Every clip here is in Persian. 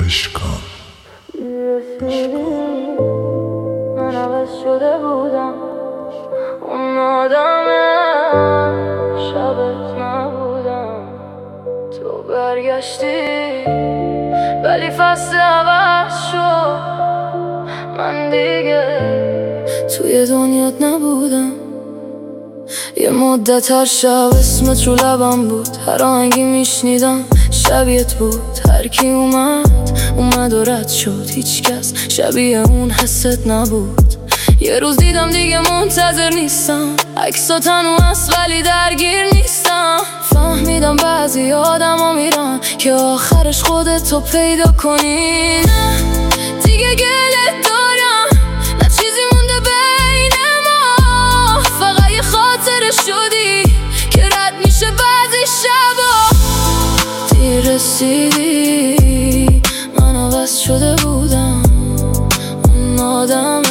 عشقم. من عوض شده بودم، اون آدم شبت نبودم. تو برگشتی ولی فصل عوض شد، من دیگه توی دنیات نبودم. یه مدت هر شب اسمت رو لبم بود، هر آهنگی میشنیدم شبیهت بود. هر کی اومد و رد شد، هیچ کس شبیه اون حست نبود. یه روز دیدم دیگه منتظر نیستم، عکسات هنو هست ولی درگیر نیستم. فهمیدم بعضی آدم میرن که آخرش خودتو پیدا کنی. نه دیگه گلت دارم، نه چیزی مونده بین ما، فقط یه خاطره شدی که رد میشه بعضی شبا. دیر رسیدی، من عوض شده بودم، اون آدم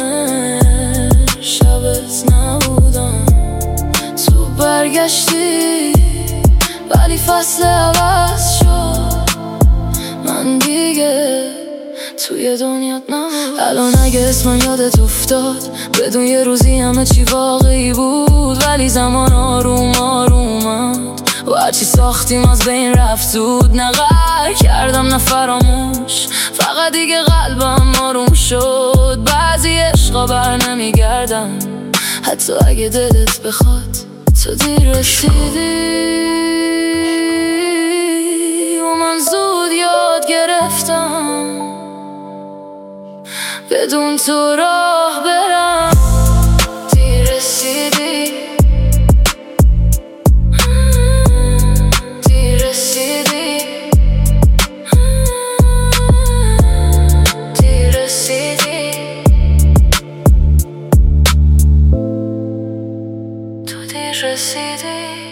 شبت نبودم. تو برگشتی ولی فصل عوض شد، من دیگه توی دنیات نبود. الان اگه اسمم یادت افتاد، بدون یه روزی همه چی واقعی بود. ولی زمان آروم آرومد و هرچی ساختیم از بین رفت زود. نه غر کردم نه فراموش، فقط دیگه قلبم آروم شد. بعضی عشقا بر نمیگردن حتی اگه دلت بخواد. تو دیر رسیدی و من زود یاد گرفتم بدون تو راه برم. دیر رسیدی، دیر رسیدی، دیر رسیدی، تو دیر رسیدی.